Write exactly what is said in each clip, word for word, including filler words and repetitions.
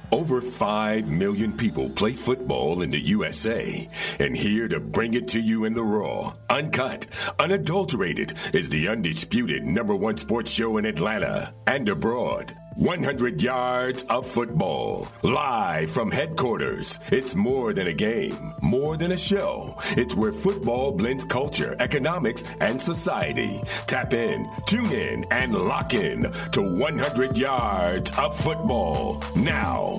Over five million people play football in the U S A, and here to bring it to you in the raw, uncut, unadulterated is the undisputed number one sports show in Atlanta and abroad. one hundred yards of football, live from headquarters. It's more than a game, more than a show. It's where football blends culture, economics, and society. Tap in, tune in, and lock in to one hundred yards of football now.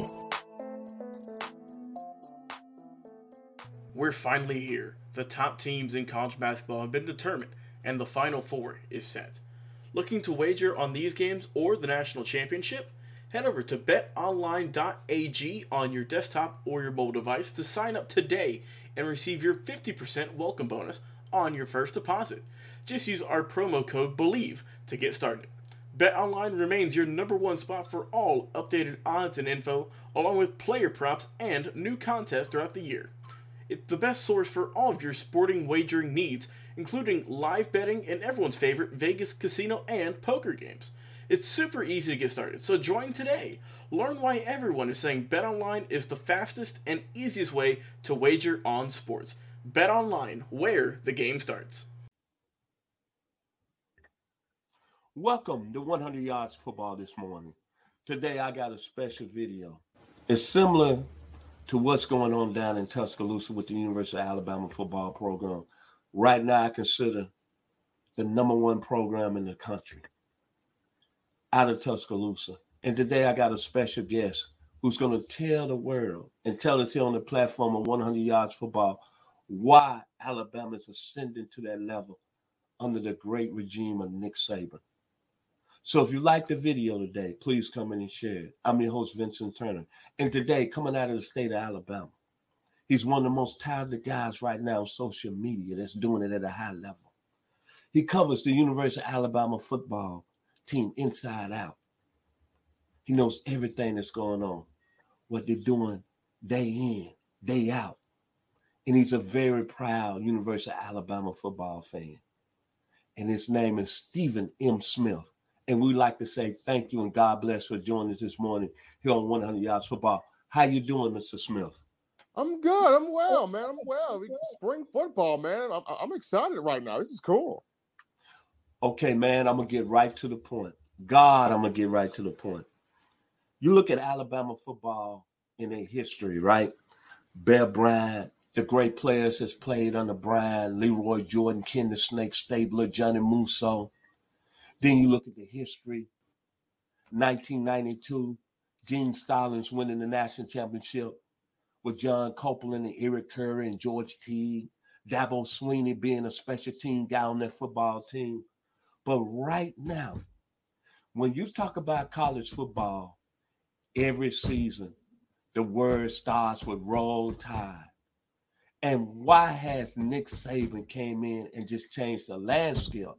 We're finally here. The top teams in college basketball have been determined, and the Final Four is set. Looking to wager on these games or the national championship? Head over to bet online dot a g on your desktop or your mobile device to sign up today and receive your fifty percent welcome bonus on your first deposit. Just use our promo code BELIEVE to get started. BetOnline remains your number one spot for all updated odds and info, along with player props and new contests throughout the year. It's the best source for all of your sporting wagering needs, including live betting and everyone's favorite Vegas casino and poker games. It's super easy to get started, so join today. Learn why everyone is saying BetOnline is the fastest and easiest way to wager on sports. BetOnline, where the game starts. Welcome to one hundred yards Football this morning. Today I got a special video. It's similar to what's going on down in Tuscaloosa with the University of Alabama football program. Right now, I consider the number one program in the country out of Tuscaloosa. And today I got a special guest who's going to tell the world and tell us here on the platform of one hundred yards Football why Alabama is ascending to that level under the great regime of Nick Saban. So if you like the video today, please come in and share it. I'm your host, Vincent Turner. And today, coming out of the state of Alabama, he's one of the most talented guys right now on social media that's doing it at a high level. He covers the University of Alabama football team inside out. He knows everything that's going on, what they're doing day in, day out. And he's a very proud University of Alabama football fan. And his name is Stephen M. Smith. And we'd like to say thank you and God bless for joining us this morning here on one hundred yards Football. How you doing, Mister Smith? I'm good. I'm well, man. I'm well. Spring football, man. I'm, I'm excited right now. This is cool. Okay, man, I'm going to get right to the point. God, I'm going to get right to the point. You look at Alabama football in their history, right? Bear Bryant, the great players that's played under Bryant, Leroy Jordan, Ken the Snake Stabler, Johnny Musso. Then you look at the history, nineteen ninety-two, Gene Stallings winning the national championship with John Copeland and Eric Curry and George Teague, Dabo Swinney being a special team guy on that football team. But right now, when you talk about college football, every season, the word starts with Roll Tide. And why has Nick Saban came in and just changed the landscape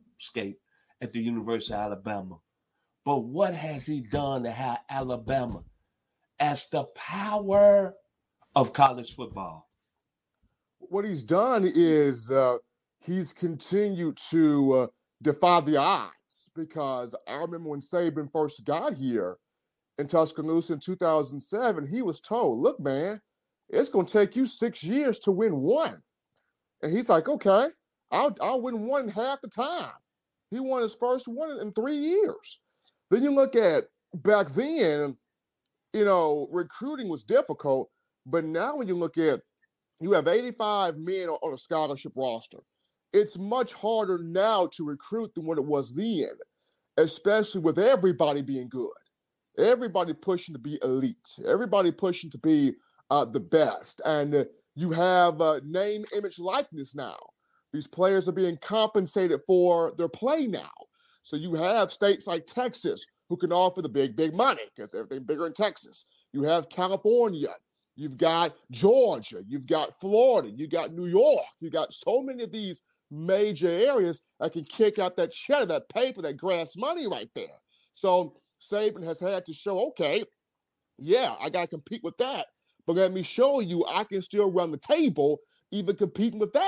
at the University of Alabama? But what has he done to have Alabama as the power of college football? What he's done is uh, he's continued to uh, defy the odds, because I remember when Saban first got here in Tuscaloosa in two thousand seven, he was told, look, man, it's going to take you six years to win one. And he's like, okay, I'll, I'll win one in half the time. He won his first one in three years. Then you look at back then, you know, recruiting was difficult. But now when you look at, you have eighty-five men on a scholarship roster. It's much harder now to recruit than what it was then, especially with everybody being good. Everybody pushing to be elite. Everybody pushing to be uh, the best. And uh, you have uh, name, image, likeness now. These players are being compensated for their play now. So you have states like Texas who can offer the big, big money because everything's bigger in Texas. You have California. You've got Georgia. You've got Florida. You got New York. You got so many of these major areas that can kick out that cheddar, that paper, that grass money right there. So Saban has had to show, okay, yeah, I got to compete with that. But let me show you I can still run the table even competing with that.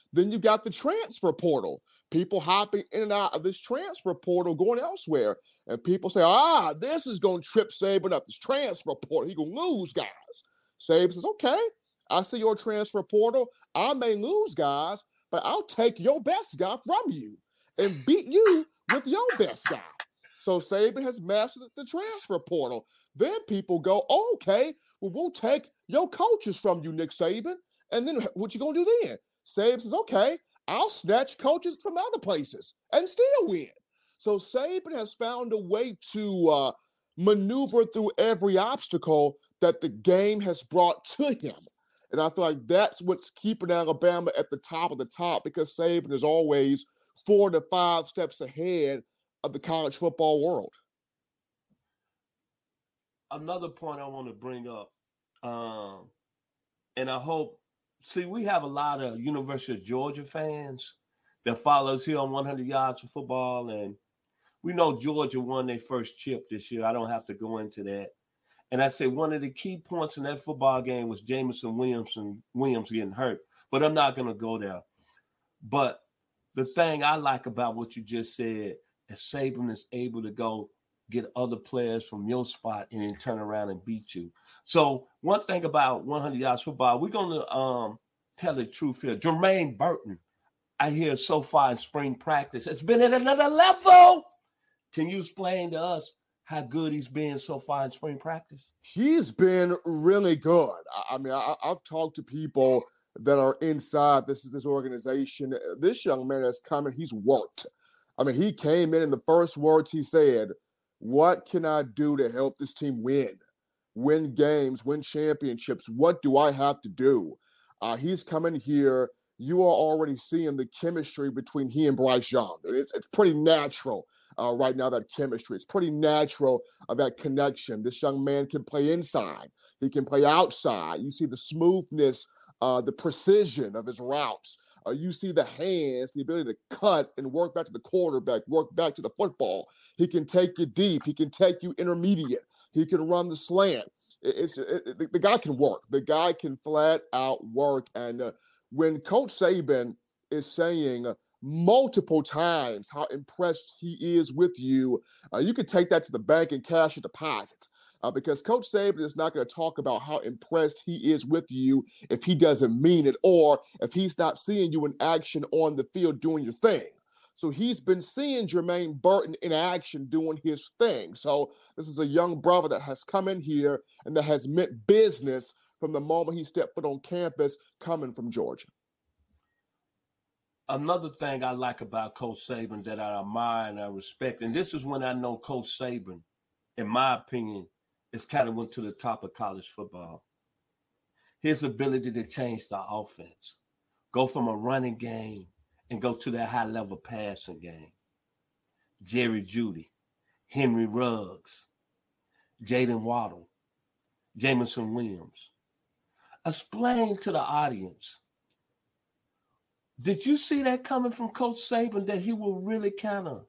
Then you got the transfer portal. People hopping in and out of this transfer portal, going elsewhere. And people say, ah, this is going to trip Saban up, this transfer portal. He going to lose guys. Saban says, okay, I see your transfer portal. I may lose guys, but I'll take your best guy from you and beat you with your best guy. So Saban has mastered the transfer portal. Then people go, oh, okay, well, we'll take your coaches from you, Nick Saban. And then what you going to do then? Saban says, okay, I'll snatch coaches from other places and still win. So Saban has found a way to uh, maneuver through every obstacle that the game has brought to him. And I feel like that's what's keeping Alabama at the top of the top, because Saban is always four to five steps ahead of the college football world. Another point I want to bring up, um, and I hope, see, we have a lot of University of Georgia fans that follow us here on one hundred yards of football, and we know Georgia won their first chip this year. I don't have to go into that. And I say one of the key points in that football game was Jameson Williamson Williams getting hurt, but I'm not going to go there. But the thing I like about what you just said is Saban is able to go get other players from your spot and then turn around and beat you. So one thing about one hundred yards football, we're going to um, tell the truth here. Jermaine Burton, I hear so far in spring practice, it's been at another level. Can you explain to us how good he's been so far in spring practice? He's been really good. I, I mean, I, I've talked to people that are inside this, this organization. This young man has come and he's worked. I mean, he came in and the first words he said, what can I do to help this team win? Win games, win championships. What do I have to do? Uh, he's coming here. You are already seeing the chemistry between he and Bryce Young. It's, it's pretty natural uh, right now, that chemistry. It's pretty natural, uh, that connection. This young man can play inside. He can play outside. You see the smoothness, uh, the precision of his routes. Uh, you see the hands, the ability to cut and work back to the quarterback, work back to the football. He can take you deep. He can take you intermediate. He can run the slant. It, it's it, it, the guy can work. The guy can flat out work. And uh, when Coach Saban is saying uh, multiple times how impressed he is with you, uh, you can take that to the bank and cash a deposit. Uh, because Coach Saban is not going to talk about how impressed he is with you if he doesn't mean it, or if he's not seeing you in action on the field doing your thing. So he's been seeing Jermaine Burton in action doing his thing. So this is a young brother that has come in here and that has meant business from the moment he stepped foot on campus, coming from Georgia. Another thing I like about Coach Saban that I admire and I respect, and this is when I know Coach Saban, in my opinion, is kind of went to the top of college football. His ability to change the offense, go from a running game and go to that high-level passing game. Jerry Jeudy, Henry Ruggs, Jaylen Waddle, Jameson Williams. Explain to the audience, did you see that coming from Coach Saban, that he will really kind of,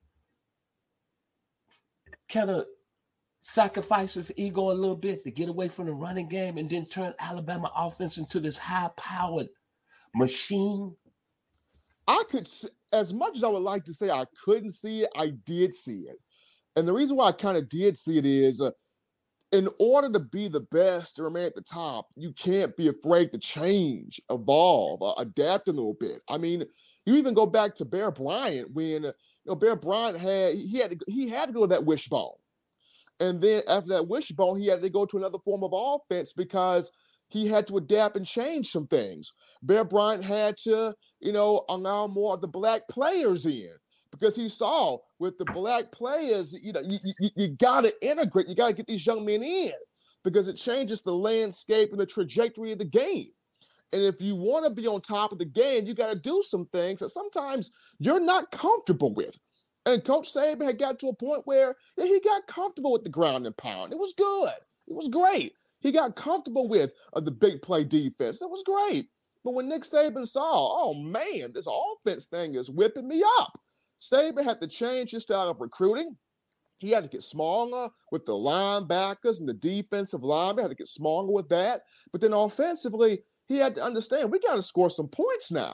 kind of sacrifice his ego a little bit to get away from the running game and then turn Alabama offense into this high-powered machine? I could, as much as I would like to say I couldn't see it, I did see it. And the reason why I kind of did see it is, uh, in order to be the best to remain at the top, you can't be afraid to change, evolve, uh, adapt a little bit. I mean, you even go back to Bear Bryant when, uh, you know, Bear Bryant had, he had to, he had to go to that wishbone. And then after that wishbone, he had to go to another form of offense because he had to adapt and change some things. Bear Bryant had to, you know, allow more of the black players in, because he saw with the black players, you know, you, you, you got to integrate. You got to get these young men in, because it changes the landscape and the trajectory of the game. And if you want to be on top of the game, you got to do some things that sometimes you're not comfortable with. And Coach Saban had got to a point where yeah, he got comfortable with the ground and pound. It was good. It was great. He got comfortable with uh, the big play defense. It was great. But when Nick Saban saw, oh, man, this offense thing is whipping me up, Saban had to change his style of recruiting. He had to get smaller with the linebackers and the defensive linemen. He had to get smaller with that. But then offensively, he had to understand, we got to score some points now.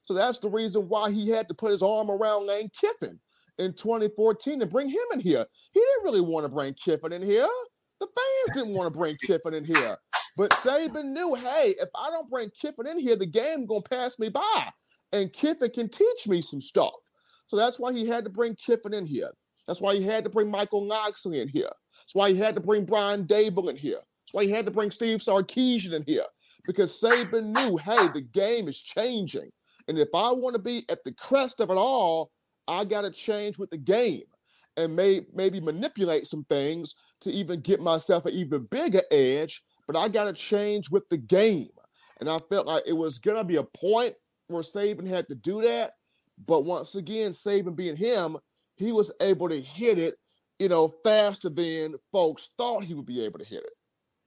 So that's the reason why he had to put his arm around Lane Kiffin in twenty fourteen and bring him in here. He didn't really want to bring Kiffin in here. The fans didn't want to bring Kiffin in here. But Saban knew, hey, if I don't bring Kiffin in here, the game's going to pass me by. And Kiffin can teach me some stuff. So that's why he had to bring Kiffin in here. That's why he had to bring Michael Locksley in here. That's why he had to bring Brian Dable in here. That's why he had to bring Steve Sarkisian in here. Because Saban knew, hey, the game is changing. And if I want to be at the crest of it all, I got to change with the game and may, maybe manipulate some things to even get myself an even bigger edge. But I got to change with the game. And I felt like it was going to be a point where Saban had to do that. But once again, Saban being him, he was able to hit it, you know, faster than folks thought he would be able to hit it.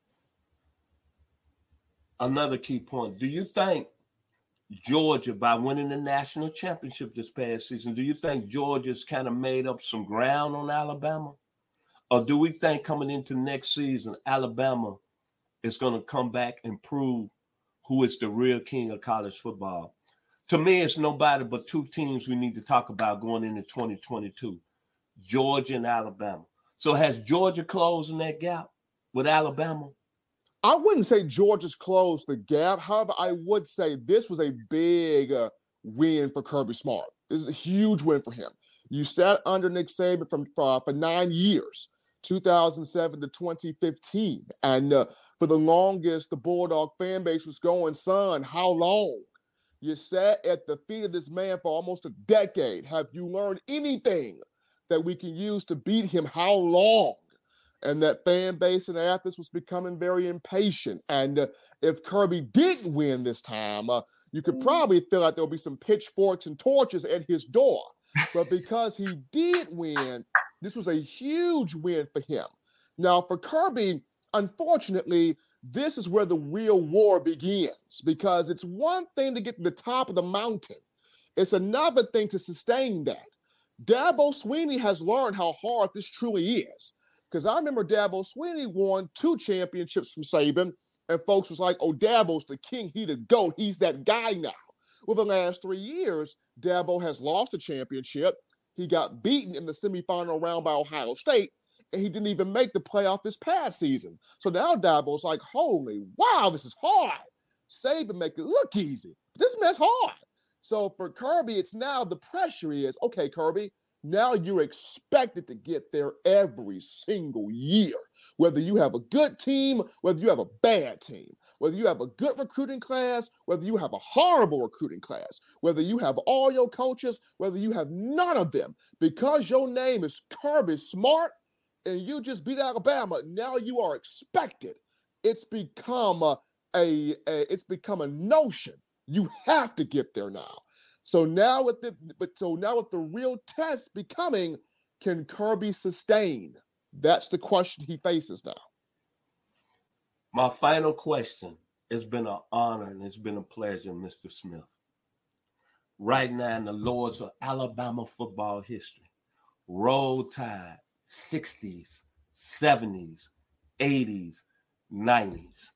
Another key point. Do you think Georgia, by winning the national championship this past season, do you think Georgia's kind of made up some ground on Alabama? Or do we think coming into next season, Alabama is going to come back and prove who is the real king of college football? To me, it's nobody but two teams we need to talk about going into twenty twenty-two, Georgia and Alabama. So has Georgia closing that gap with Alabama? I wouldn't say Georgia's closed the gap. However, I would say this was a big uh, win for Kirby Smart. This is a huge win for him. You sat under Nick Saban from, uh, for nine years, two thousand seven to twenty fifteen. And uh, for the longest, the Bulldog fan base was going, son, how long? You sat at the feet of this man for almost a decade. Have you learned anything that we can use to beat him? How long? And that fan base in Athens was becoming very impatient. And uh, if Kirby didn't win this time, uh, you could probably feel like there'll be some pitchforks and torches at his door. But because he did win, this was a huge win for him. Now, for Kirby, unfortunately, this is where the real war begins, because it's one thing to get to the top of the mountain. It's another thing to sustain that. Dabo Swinney has learned how hard this truly is. Because I remember Dabo Swinney won two championships from Saban, and folks was like, oh, Dabo's the king. He the GOAT. He's that guy now. Well, the last three years, Dabo has lost a championship. He got beaten in the semifinal round by Ohio State, and he didn't even make the playoff this past season. So now Dabo's like, holy, wow, this is hard. Saban make it look easy. This mess hard. So for Kirby, it's now the pressure is, okay, Kirby, now you're expected to get there every single year, whether you have a good team, whether you have a bad team, whether you have a good recruiting class, whether you have a horrible recruiting class, whether you have all your coaches, whether you have none of them. Because your name is Kirby Smart and you just beat Alabama, now you are expected. It's become a, a, a it's become a notion. You have to get there now. So now with the but so now with the real test becoming, can Kirby sustain? That's the question he faces now. My final question. It's been an honor and it's been a pleasure, Mister Smith. Right now in the lords of Alabama football history, Roll Tide, sixties, seventies, eighties, nineties.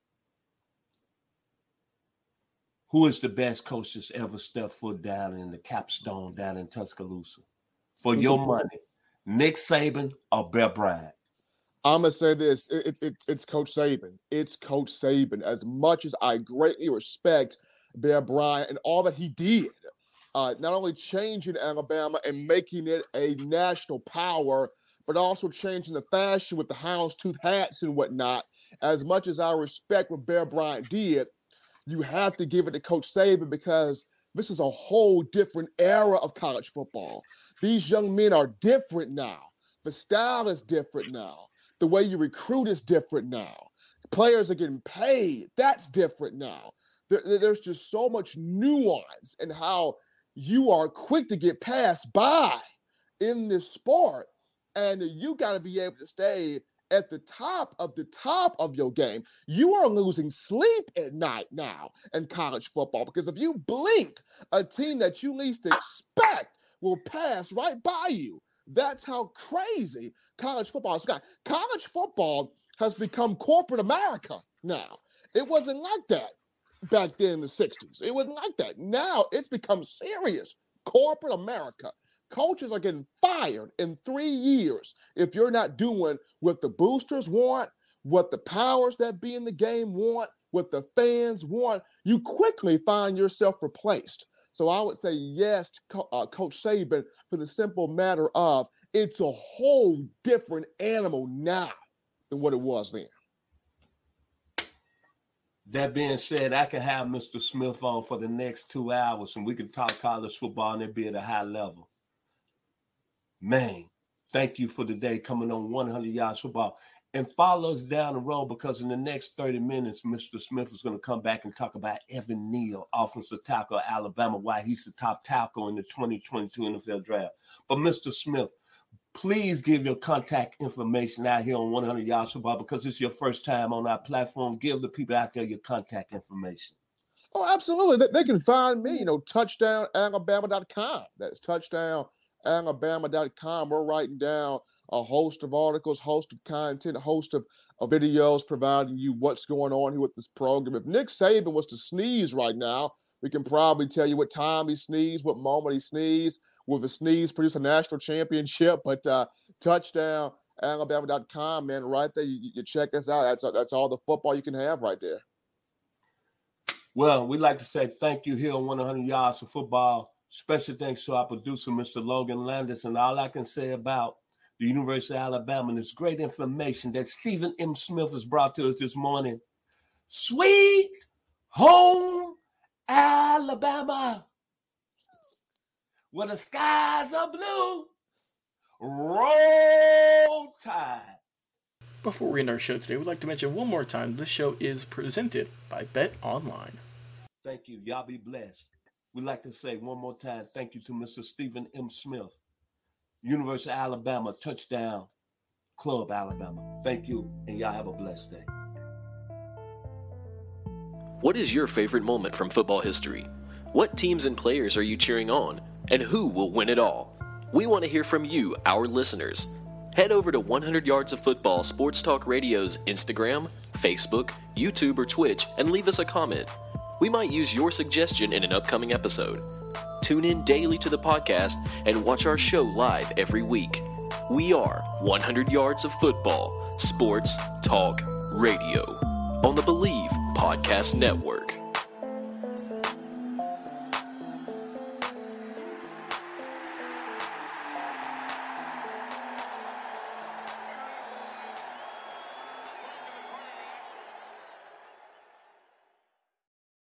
Who is the best coach that's ever stepped foot down in the capstone down in Tuscaloosa? For your money, Nick Saban or Bear Bryant? I'm going to say this. It's it, it, it's Coach Saban. It's Coach Saban. As much as I greatly respect Bear Bryant and all that he did, uh, not only changing Alabama and making it a national power, but also changing the fashion with the houndstooth hats and whatnot, as much as I respect what Bear Bryant did, you have to give it to Coach Saban because this is a whole different era of college football. These young men are different now. The style is different now. The way you recruit is different now. Players are getting paid. That's different now. There, there's just so much nuance in how you are quick to get passed by in this sport. And you got to be able to stay at the top of the top of your game. You are losing sleep at night now in college football because if you blink, a team that you least expect will pass right by you. That's how crazy college football has got. College football has become corporate America now. It wasn't like that back then in the sixties. It wasn't like that. Now it's become serious. Corporate America. Coaches are getting fired in three years if you're not doing what the boosters want, what the powers that be in the game want, what the fans want. You quickly find yourself replaced. So I would say yes to Co- uh, Coach Saban for the simple matter of it's a whole different animal now than what it was then. That being said, I can have Mister Smith on for the next two hours and we can talk college football and it be at a high level. Man, thank you for the day coming on one hundred Yards Football. And follow us down the road because in the next thirty minutes, Mister Smith is going to come back and talk about Evan Neal, offensive tackle of Alabama, why he's the top tackle in the twenty twenty-two N F L draft. But Mister Smith, please give your contact information out here on one hundred Yards Football because it's your first time on our platform. Give the people out there your contact information. Oh, absolutely. They, they can find me, you know, touchdown alabama dot com. That's touchdown alabama dot com. We're writing down a host of articles, host of content, a host of, of videos providing you what's going on here with this program. If Nick Saban was to sneeze right now, we can probably tell you what time he sneezed, what moment he sneezed. Will the sneeze produce a national championship? But uh, touchdown alabama dot com, man, right there, you, you check us out. That's, that's all the football you can have right there. Well, we'd like to say thank you here on one hundred Yards of Football. Special thanks to our producer, Mister Logan Landis. And all I can say about the University of Alabama and this great information that Stephen M. Smith has brought to us this morning. Sweet home Alabama, where the skies are blue, roll tide. Before we end our show today, we'd like to mention one more time this show is presented by Bet Online. Thank you. Y'all be blessed. We'd like to say one more time thank you to Mister Stephen M. Smith, University of Alabama, Touchdown Club Alabama. Thank you, and y'all have a blessed day. What is your favorite moment from football history? What teams and players are you cheering on? And who will win it all? We want to hear from you, our listeners. Head over to one hundred Yards of Football Sports Talk Radio's Instagram, Facebook, YouTube, or Twitch and leave us a comment. We might use your suggestion in an upcoming episode. Tune in daily to the podcast and watch our show live every week. We are one hundred Yards of Football Sports Talk Radio on the Believe Podcast Network.